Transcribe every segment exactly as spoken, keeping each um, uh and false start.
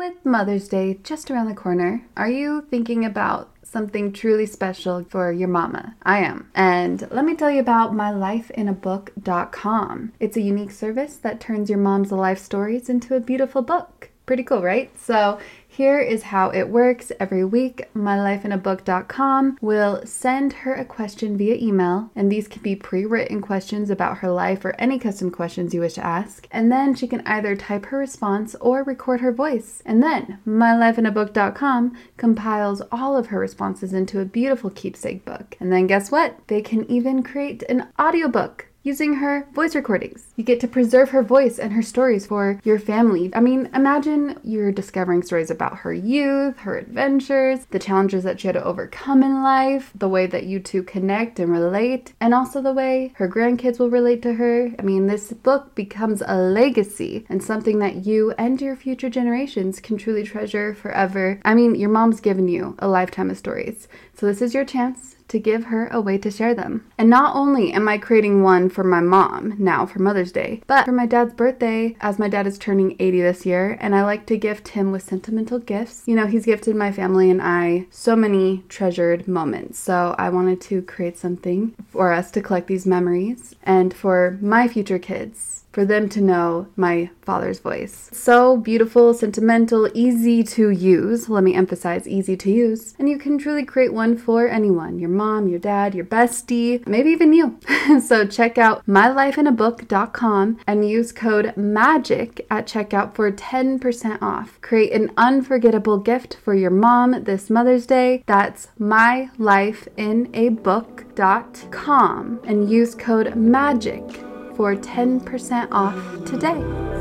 with Mother's Day just around the corner, are you thinking about something truly special for your mama? I am. And let me tell you about my life in a book dot com. It's a unique service that turns your mom's life stories into a beautiful book. Pretty cool, right? So here is how it works. Every week, my life in a book dot com will send her a question via email, and these can be pre-written questions about her life or any custom questions you wish to ask. And then she can either type her response or record her voice. And then my life in a book dot com compiles all of her responses into a beautiful keepsake book. And then guess what? They can even create an audiobook using her voice recordings. You get to preserve her voice and her stories for your family. I mean, imagine you're discovering stories about her youth, her adventures, the challenges that she had to overcome in life, the way that you two connect and relate, and also the way her grandkids will relate to her. I mean, this book becomes a legacy and something that you and your future generations can truly treasure forever. I mean, your mom's given you a lifetime of stories, so this is your chance to give her a way to share them. And not only am I creating one for my mom now for Mother's Day, but for my dad's birthday, as my dad is turning eighty this year, and I like to gift him with sentimental gifts. You know, he's gifted my family and I so many treasured moments. So I wanted to create something for us to collect these memories and for my future kids, for them to know my father's voice. So beautiful, sentimental, easy to use. Let me emphasize easy to use. And you can truly create one for anyone, your mom, your dad, your bestie, maybe even you. So check out my life in a book dot com and use code MAGIC at checkout for ten percent off. Create an unforgettable gift for your mom this Mother's Day. That's my life in a book dot com and use code MAGIC for ten percent off today.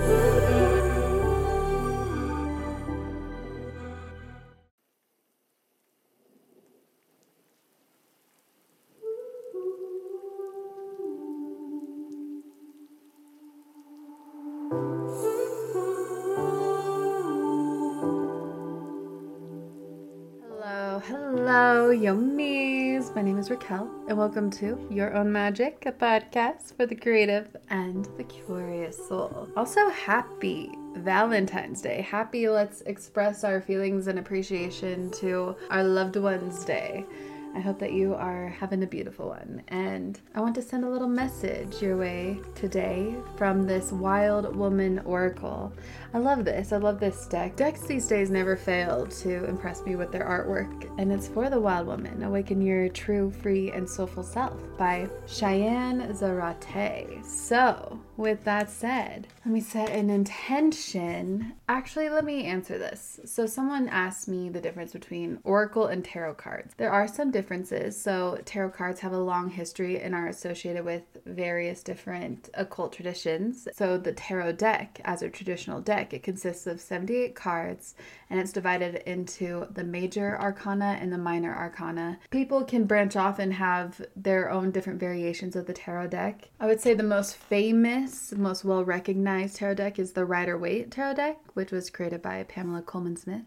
Hello, hello, Yomis. My name is Raquel, and welcome to Your Own Magic, a podcast for the creative and the curious soul. Also, happy Valentine's Day. Happy Let's Express Our Feelings and Appreciation to Our Loved Ones Day. I hope that you are having a beautiful one. And I want to send a little message your way today from this Wild Woman Oracle. I love this. I love this deck. Decks these days never fail to impress me with their artwork. And it's for the Wild Woman, Awaken Your True, Free, and Soulful Self by Cheyenne Zarate. So, with that said, let me set an intention. Actually, let me answer this. So someone asked me the difference between Oracle and Tarot cards. There are some differences. So Tarot cards have a long history and are associated with various different occult traditions. So the Tarot deck, as a traditional deck, it consists of seventy-eight cards, and it's divided into the major arcana and the minor arcana. People can branch off and have their own different variations of the Tarot deck. I would say the most famous, most well-recognized Tarot deck is the Rider-Waite Tarot deck, which was created by Pamela Coleman Smith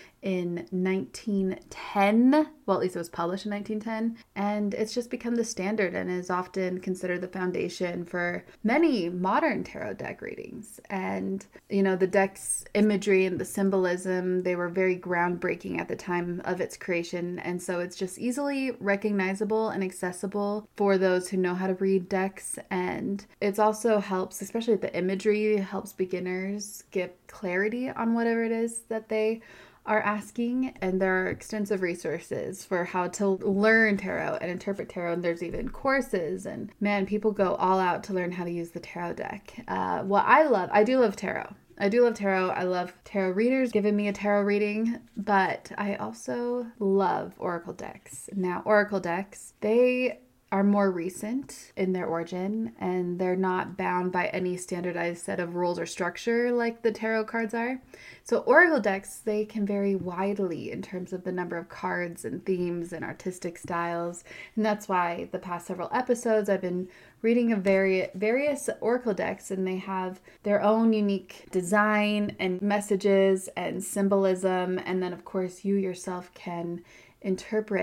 in nineteen ten. Well, at least it was published in nineteen ten. And it's just become the standard and is often considered the foundation for many modern tarot deck readings. And, you know, the deck's imagery and the symbolism, they were very groundbreaking at the time of its creation. And so it's just easily recognizable and accessible for those who know how to read decks. And it also helps, especially the imagery, helps beginners get clarity on whatever it is that they are asking, and there are extensive resources for how to learn tarot and interpret tarot, and there's even courses, and man, people go all out to learn how to use the tarot deck. Uh, what I love, I do love tarot. I do love tarot. I love tarot readers giving me a tarot reading, but I also love oracle decks. Now, oracle decks, they are more recent in their origin, and they're not bound by any standardized set of rules or structure like the tarot cards are. So oracle decks, they can vary widely in terms of the number of cards and themes and artistic styles. And that's why the past several episodes I've been reading of vari- various oracle decks, and they have their own unique design and messages and symbolism. And then of course you yourself can interpret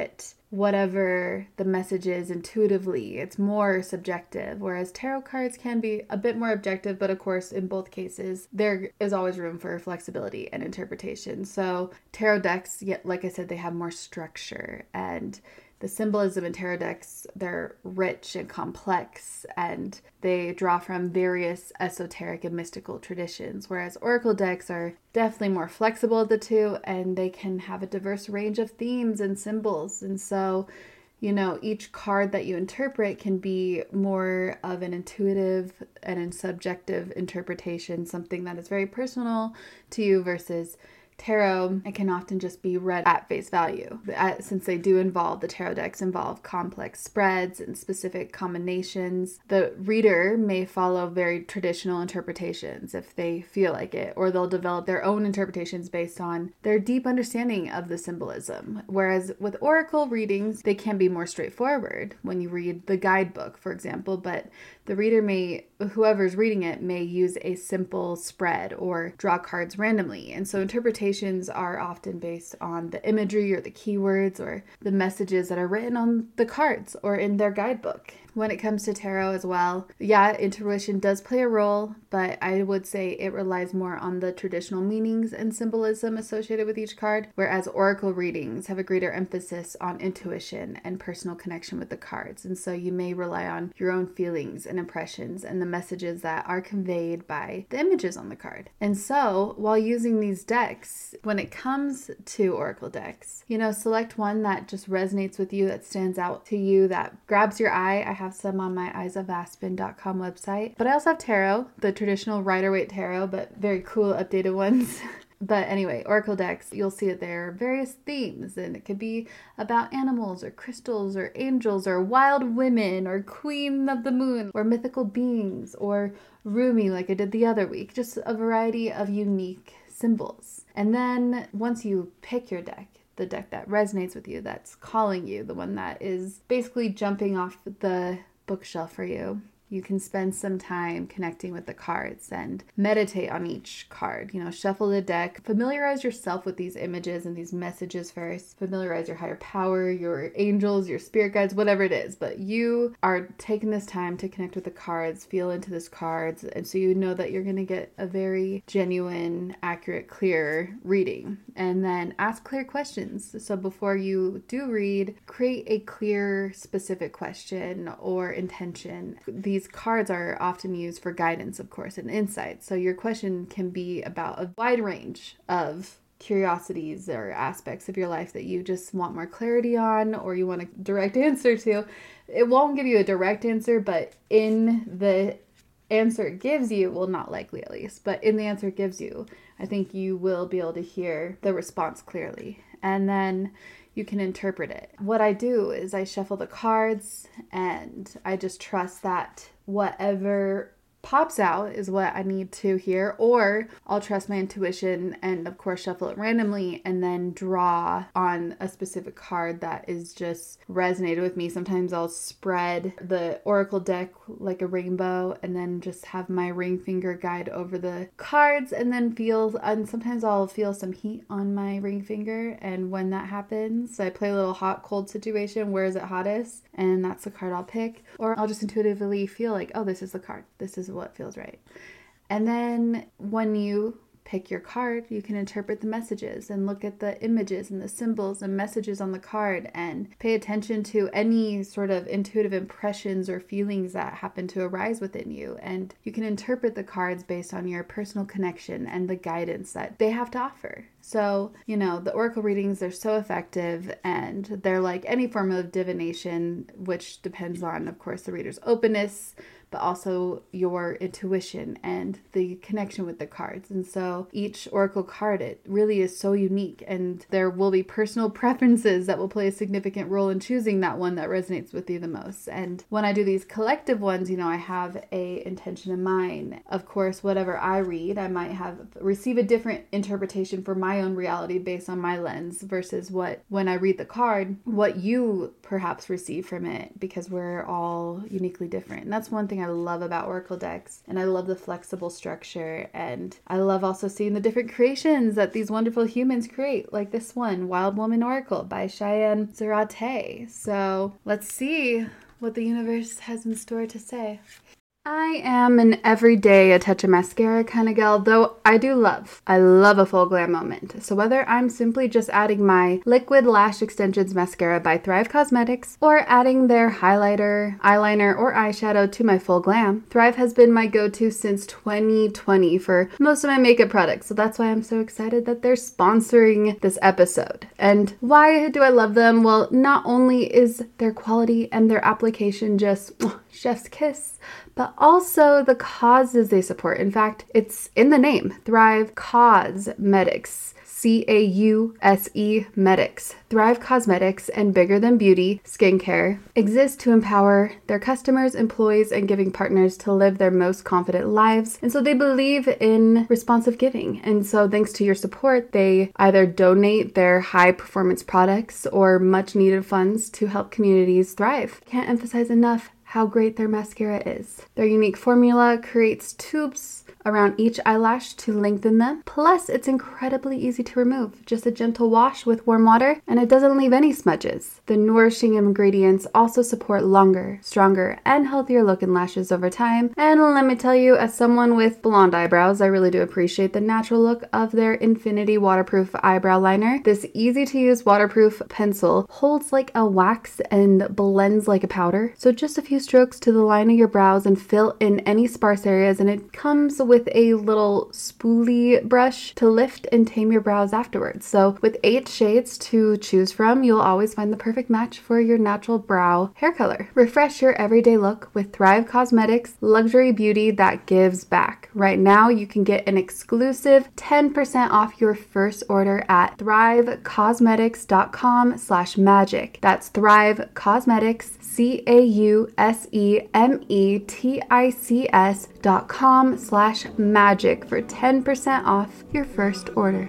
whatever the message is intuitively. It's more subjective, whereas tarot cards can be a bit more objective, but of course, in both cases, there is always room for flexibility and interpretation. So tarot decks, yet like I said, they have more structure, and the symbolism in tarot decks, they're rich and complex, and they draw from various esoteric and mystical traditions, whereas oracle decks are definitely more flexible of the two, and they can have a diverse range of themes and symbols. And so, you know, each card that you interpret can be more of an intuitive and a subjective interpretation, something that is very personal to you, versus tarot, it can often just be read at face value. Since they do involve, the tarot decks involve complex spreads and specific combinations, the reader may follow very traditional interpretations if they feel like it, or they'll develop their own interpretations based on their deep understanding of the symbolism. Whereas with oracle readings, they can be more straightforward when you read the guidebook, for example, but the reader may, whoever's reading it, may use a simple spread or draw cards randomly. And so interpretations are often based on the imagery or the keywords or the messages that are written on the cards or in their guidebook. When it comes to tarot as well, yeah, intuition does play a role, but I would say it relies more on the traditional meanings and symbolism associated with each card, whereas oracle readings have a greater emphasis on intuition and personal connection with the cards. And so you may rely on your own feelings and impressions and the messages that are conveyed by the images on the card. And so while using these decks, when it comes to oracle decks, you know, select one that just resonates with you, that stands out to you, that grabs your eye. I have some on my eyes of aspen dot com website, but I also have tarot, the traditional Rider-Waite tarot, but very cool updated ones. But anyway, oracle decks, you'll see that there are various themes, and it could be about animals or crystals or angels or wild women or queen of the moon or mythical beings or Rumi like I did the other week. Just a variety of unique symbols. And then once you pick your deck, the deck that resonates with you, that's calling you, the one that is basically jumping off the bookshelf for you, you can spend some time connecting with the cards and meditate on each card. You know, shuffle the deck, familiarize yourself with these images and these messages first. Familiarize your higher power, your angels, your spirit guides, whatever it is. But you are taking this time to connect with the cards, feel into these cards, and so you know that you're going to get a very genuine, accurate, clear reading. And then ask clear questions. So before you do read, create a clear, specific question or intention. The These cards are often used for guidance, of course, and insight. So your question can be about a wide range of curiosities or aspects of your life that you just want more clarity on, or you want a direct answer to. It won't give you a direct answer, but in the answer it gives you, well, not likely at least, but in the answer it gives you, I think you will be able to hear the response clearly. And then you can interpret it. What I do is I shuffle the cards and I just trust that whatever pops out is what I need to hear, or I'll trust my intuition and of course shuffle it randomly and then draw on a specific card that is just resonated with me. Sometimes I'll spread the oracle deck like a rainbow and then just have my ring finger guide over the cards and then feel, and sometimes I'll feel some heat on my ring finger, and when that happens I play a little hot cold situation, where is it hottest, and that's the card I'll pick. Or I'll just intuitively feel like, oh, this is the card, this is what feels right. And then when you pick your card, you can interpret the messages and look at the images and the symbols and messages on the card and pay attention to any sort of intuitive impressions or feelings that happen to arise within you. And you can interpret the cards based on your personal connection and the guidance that they have to offer. So, you know, the oracle readings are so effective, and they're like any form of divination, which depends on, of course, the reader's openness, but also your intuition and the connection with the cards. And so each oracle card, it really is so unique, and there will be personal preferences that will play a significant role in choosing that one that resonates with you the most. And when I do these collective ones, you know, I have a intention in mind. Of course, whatever I read, I might have receive a different interpretation for my own reality based on my lens versus what, when I read the card, what you perhaps receive from it, because we're all uniquely different. And that's one thing thing I love about Oracle decks. And I love the flexible structure. And I love also seeing the different creations that these wonderful humans create, like this one, Wild Woman Oracle by Cheyenne Zarate. So let's see what the universe has in store to say. I am an everyday a touch of mascara kind of gal, though I do love, I love a full glam moment. So whether I'm simply just adding my Liquid Lash Extensions mascara by Thrive Causemetics or adding their highlighter, eyeliner, or eyeshadow to my full glam, Thrive has been my go-to since twenty twenty for most of my makeup products. So that's why I'm so excited that they're sponsoring this episode. And why do I love them? Well, not only is their quality and their application just oh, chef's kiss, but also the causes they support. In fact, it's in the name, Thrive Causemetics. C A U S E Medics. Thrive Causemetics and Bigger Than Beauty Skincare exist to empower their customers, employees, and giving partners to live their most confident lives. And so they believe in responsive giving. And so thanks to your support, they either donate their high performance products or much needed funds to help communities thrive. Can't emphasize enough how great their mascara is. Their unique formula creates tubes around each eyelash to lengthen them. Plus, it's incredibly easy to remove. Just a gentle wash with warm water, and it doesn't leave any smudges. The nourishing ingredients also support longer, stronger, and healthier looking lashes over time. And let me tell you, as someone with blonde eyebrows, I really do appreciate the natural look of their Infinity Waterproof Eyebrow Liner. This easy-to-use waterproof pencil holds like a wax and blends like a powder. So just a few strokes to the line of your brows and fill in any sparse areas, and it comes with with a little spoolie brush to lift and tame your brows afterwards. So with eight shades to choose from, you'll always find the perfect match for your natural brow hair color. Refresh your everyday look with Thrive Causemetics luxury beauty that gives back. Right now, you can get an exclusive ten percent off your first order at thrivecausemetics.com slash magic. That's Thrive Causemetics, C A U S E M E T I C S dot com slash magic for ten percent off your first order.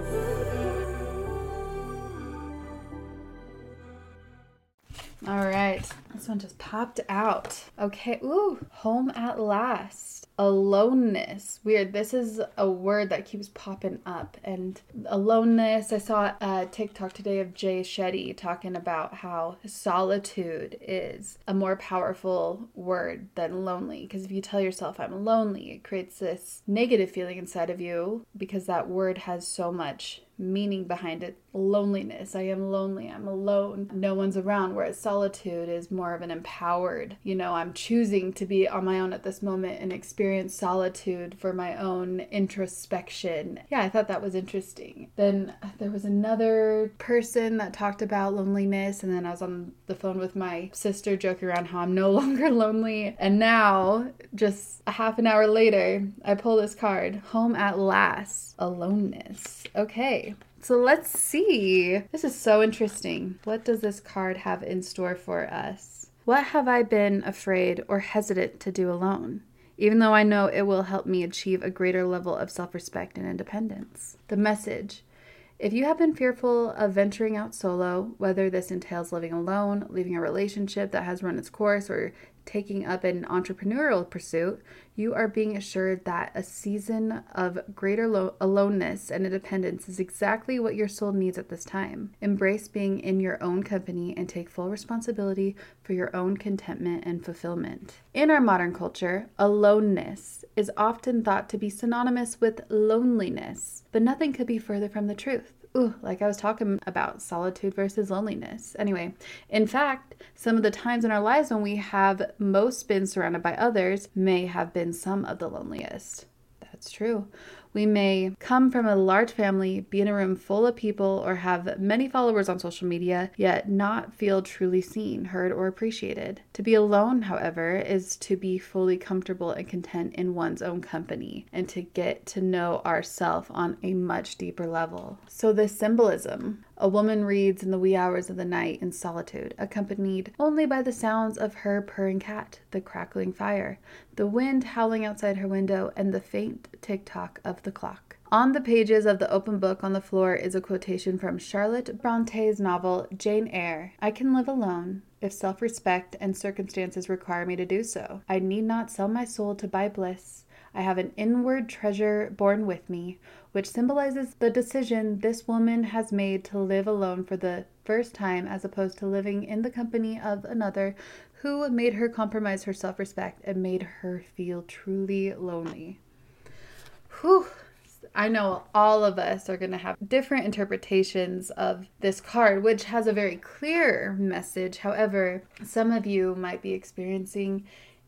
All right, this one just popped out. Okay, ooh, home at last. Aloneness. Weird. This is a word that keeps popping up. And aloneness, I saw a TikTok today of Jay Shetty talking about how solitude is a more powerful word than lonely. Because if you tell yourself I'm lonely, it creates this negative feeling inside of you because that word has so much meaning behind it. Loneliness. I am lonely. I'm alone. No one's around. Whereas solitude is more of an empowered, you know, I'm choosing to be on my own at this moment and experience solitude for my own introspection. Yeah, I thought that was interesting. Then there was another person that talked about loneliness, and then I was on the phone with my sister joking around how I'm no longer lonely. And now, just a half an hour later, I pull this card, Home at Last. Aloneness. Okay. So let's see. This is so interesting. What does this card have in store for us? What have I been afraid or hesitant to do alone, even though I know it will help me achieve a greater level of self-respect and independence? The message. If you have been fearful of venturing out solo, whether this entails living alone, leaving a relationship that has run its course, or taking up an entrepreneurial pursuit, you are being assured that a season of greater lo- aloneness and independence is exactly what your soul needs at this time. Embrace being in your own company and take full responsibility for your own contentment and fulfillment. In our modern culture, aloneness is often thought to be synonymous with loneliness, but nothing could be further from the truth. Ooh, like I was talking about solitude versus loneliness. Anyway, in fact, some of the times in our lives when we have most been surrounded by others may have been some of the loneliest. That's true. We may come from a large family, be in a room full of people, or have many followers on social media, yet not feel truly seen, heard, or appreciated. To be alone, however, is to be fully comfortable and content in one's own company and to get to know ourselves on a much deeper level. So this symbolism. A woman reads in the wee hours of the night in solitude, accompanied only by the sounds of her purring cat, the crackling fire, the wind howling outside her window, and the faint tick-tock of the clock. On the pages of the open book on the floor is a quotation from Charlotte Bronte's novel Jane Eyre. I can live alone if self-respect and circumstances require me to do so. I need not sell my soul to buy bliss. I have an inward treasure born with me, which symbolizes the decision this woman has made to live alone for the first time, as opposed to living in the company of another who made her compromise her self-respect and made her feel truly lonely. Whew. I know all of us are going to have different interpretations of this card, which has a very clear message. However, some of you might be experiencing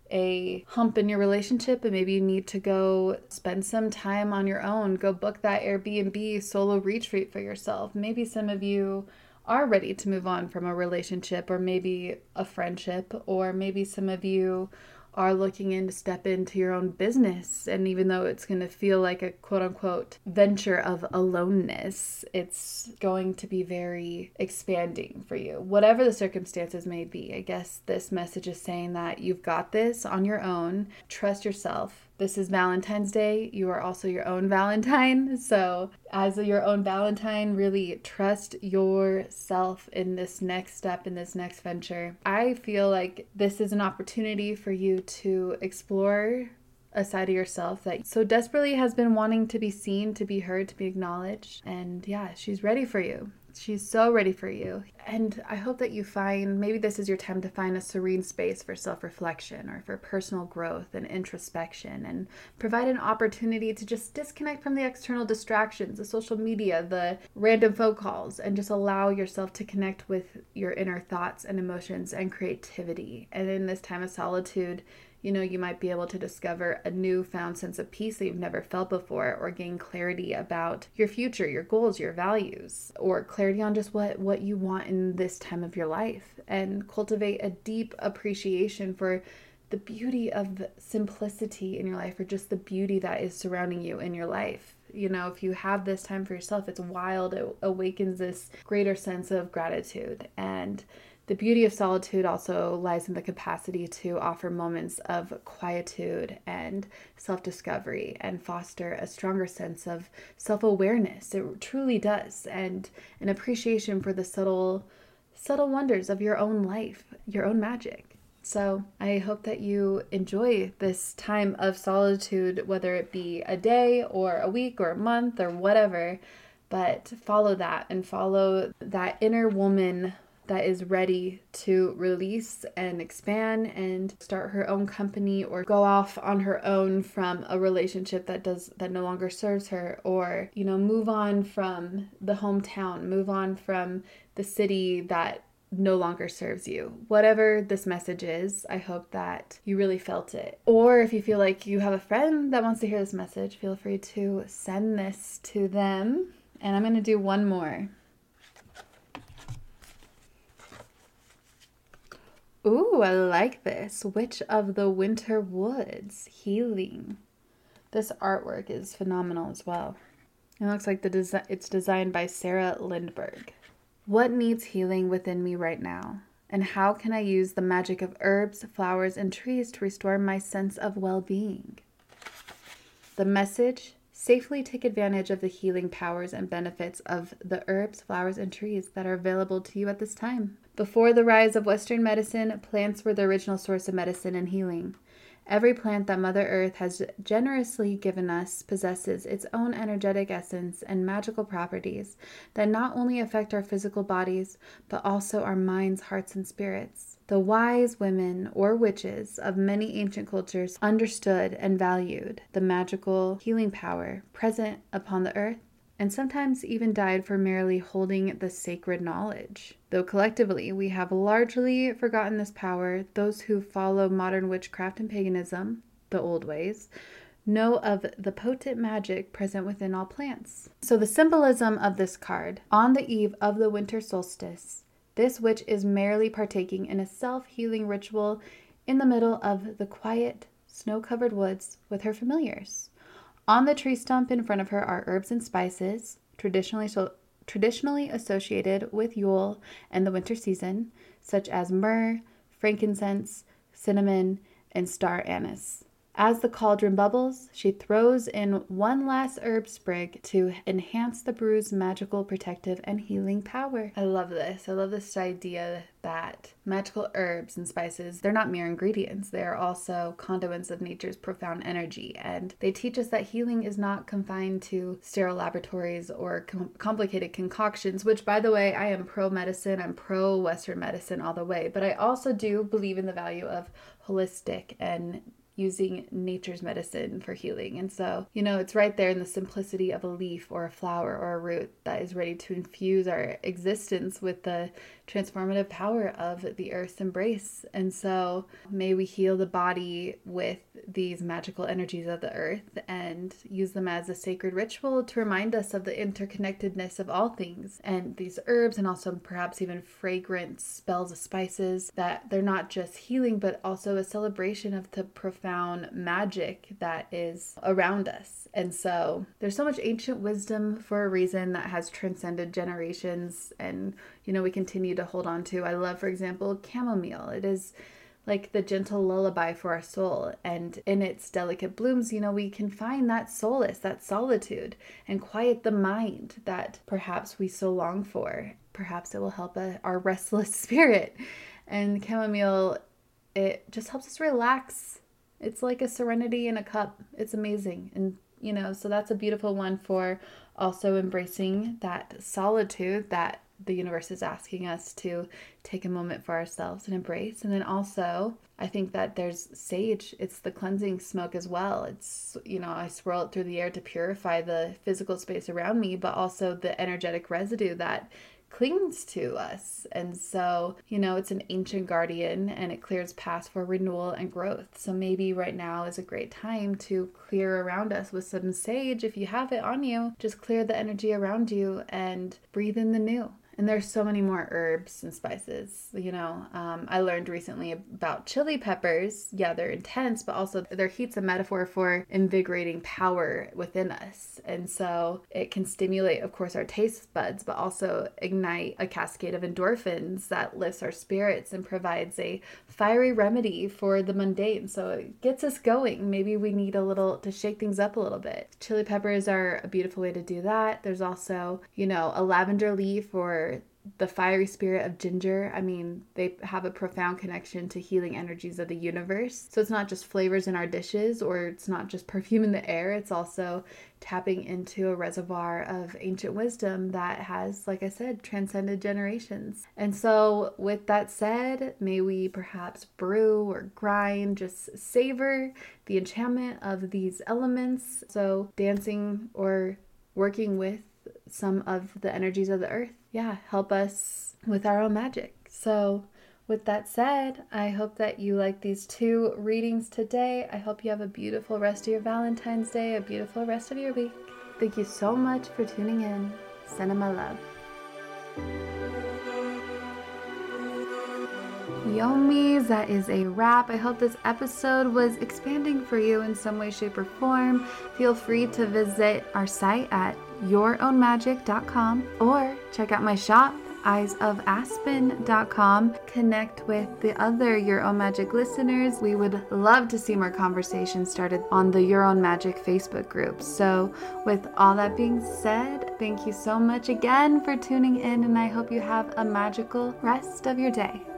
a hump in your relationship, and maybe you need to go spend some time on your own. Go book that Airbnb solo retreat for yourself. Maybe some of you are ready to move on from a relationship or maybe a friendship, or maybe some of you are looking in to step into your own business. And even though it's going to feel like a quote unquote venture of aloneness, it's going to be very expanding for you. Whatever the circumstances may be, I guess this message is saying that you've got this on your own. Trust yourself. This is Valentine's Day. You are also your own Valentine. So as your own Valentine, really trust yourself in this next step, in this next venture. I feel like this is an opportunity for you to explore a side of yourself that so desperately has been wanting to be seen, to be heard, to be acknowledged. And yeah, she's ready for you. She's so ready for you. And I hope that you find, maybe this is your time to find a serene space for self-reflection or for personal growth and introspection, and provide an opportunity to just disconnect from the external distractions, the social media, the random phone calls, and just allow yourself to connect with your inner thoughts and emotions and creativity. And in this time of solitude, you know, you might be able to discover a newfound sense of peace that you've never felt before, or gain clarity about your future, your goals, your values, or clarity on just what, what you want in this time of your life, and cultivate a deep appreciation for the beauty of simplicity in your life, or just the beauty that is surrounding you in your life. You know, if you have this time for yourself, it's wild. It awakens this greater sense of gratitude. And the beauty of solitude also lies in the capacity to offer moments of quietude and self-discovery and foster a stronger sense of self-awareness. It truly does. And an appreciation for the subtle, subtle wonders of your own life, your own magic. So I hope that you enjoy this time of solitude, whether it be a day or a week or a month or whatever, but follow that and follow that inner woman that is ready to release and expand and start her own company, or go off on her own from a relationship that does that no longer serves her, or, you know, move on from the hometown, move on from the city that no longer serves you. Whatever this message is, I hope that you really felt it. Or if you feel like you have a friend that wants to hear this message, feel free to send this to them. And I'm going to do one more. Ooh, I like this. Witch of the Winter Woods, healing. This artwork is phenomenal as well. It looks like the desi- it's designed by Sarah Lindberg. What needs healing within me right now? And how can I use the magic of herbs, flowers, and trees to restore my sense of well-being? The message: safely take advantage of the healing powers and benefits of the herbs, flowers, and trees that are available to you at this time. Before the rise of Western medicine, plants were the original source of medicine and healing. Every plant that Mother Earth has generously given us possesses its own energetic essence and magical properties that not only affect our physical bodies, but also our minds, hearts, and spirits. The wise women or witches of many ancient cultures understood and valued the magical healing power present upon the earth, and sometimes even died for merely holding the sacred knowledge. Though collectively we have largely forgotten this power, those who follow modern witchcraft and paganism, the old ways, know of the potent magic present within all plants. So the symbolism of this card: on the eve of the winter solstice, this witch is merely partaking in a self-healing ritual in the middle of the quiet, snow-covered woods with her familiars. On the tree stump in front of her are herbs and spices, traditionally so, traditionally associated with Yule and the winter season, such as myrrh, frankincense, cinnamon, and star anise. As the cauldron bubbles, she throws in one last herb sprig to enhance the brew's magical, protective, and healing power. I love this. I love this idea that magical herbs and spices, they're not mere ingredients. They're also conduits of nature's profound energy. And they teach us that healing is not confined to sterile laboratories or com- complicated concoctions, which, by the way, I am pro-medicine. I'm pro-Western medicine all the way. But I also do believe in the value of holistic and using nature's medicine for healing. And so, you know, it's right there in the simplicity of a leaf or a flower or a root that is ready to infuse our existence with the transformative power of the earth's embrace. And so may we heal the body with these magical energies of the earth and use them as a sacred ritual to remind us of the interconnectedness of all things. And these herbs, and also perhaps even fragrant spells of spices, that they're not just healing, but also a celebration of the profound magic that is around us. And so there's so much ancient wisdom for a reason that has transcended generations, and, you know, we continue to hold on to. I love, for example, chamomile. It is like the gentle lullaby for our soul. And in its delicate blooms, you know, we can find that solace, that solitude, and quiet the mind that perhaps we so long for. Perhaps it will help a, our restless spirit. And chamomile, it just helps us relax. It's like a serenity in a cup. It's amazing. And, you know, so that's a beautiful one for also embracing that solitude that the universe is asking us to take a moment for ourselves and embrace. And then also, I think that there's sage. It's the cleansing smoke as well. It's, you know, I swirl it through the air to purify the physical space around me, but also the energetic residue that clings to us. And so, you know, it's an ancient guardian, and it clears paths for renewal and growth. So maybe right now is a great time to clear around us with some sage. If you have it on you, just clear the energy around you and breathe in the new. And there's so many more herbs and spices, you know. Um, I learned recently about chili peppers. Yeah, they're intense, but also their heat's a metaphor for invigorating power within us. And so it can stimulate, of course, our taste buds, but also ignite a cascade of endorphins that lifts our spirits and provides a fiery remedy for the mundane. So it gets us going. Maybe we need a little to shake things up a little bit. Chili peppers are a beautiful way to do that. There's also, you know, a lavender leaf or the fiery spirit of ginger. I mean, they have a profound connection to healing energies of the universe. So it's not just flavors in our dishes, or it's not just perfume in the air. It's also tapping into a reservoir of ancient wisdom that has, like I said, transcended generations. And so with that said, may we perhaps brew or grind, just savor the enchantment of these elements. So dancing or working with some of the energies of the earth, yeah, help us with our own magic. So with that said, I hope that you like these two readings today. I hope you have a beautiful rest of your Valentine's Day, a beautiful rest of your week. Thank you so much for tuning in. Sending my love. Yomis, that is a wrap. I hope this episode was expanding for you in some way, shape, or form. Feel free to visit our site at your own magic dot com or check out my shop, eyes of aspen dot com. Connect with the other Your Own Magic listeners. We would love to see more conversations started on the Your Own Magic Facebook group. So with all that being said, thank you so much again for tuning in, and I hope you have a magical rest of your day.